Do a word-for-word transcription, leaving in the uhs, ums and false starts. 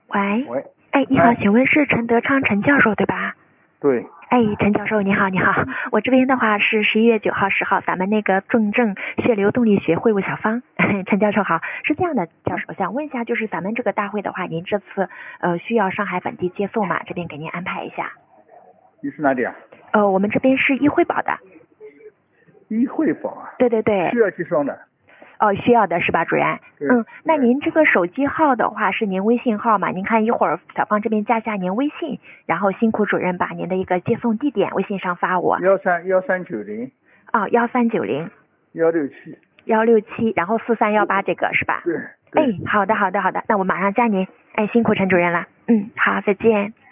喂， 喂， 哎，你好， 哎请问是陈德昌陈教授对吧？ 对， 哎，陈教授你好，你好，我这边的话是十一月九号、十号，咱们那个重症血流动力学会务小方，陈教授好，是这样的，教授想问一下，就是咱们这个大会的话，您这次呃需要上海本地接送吗？这边给您安排一下。 你是哪里啊？ 呃，我们这边是医惠保的。 医惠保啊？ 对对对。 需要接送的。 哦，需要的是吧，主任？ 对。 嗯，那对您这个手机号的话是您微信号吗？您看一会儿小芳这边加下您微信，然后辛苦主任把您的一个接送地点微信上发我。 幺三幺三九零。 哦，幺三九零。 幺六七。 幺六七，然后四三幺八这个是吧？ 对。对哎，好的好的好的，那我马上加您。哎，辛苦陈主任了。嗯，好，再见。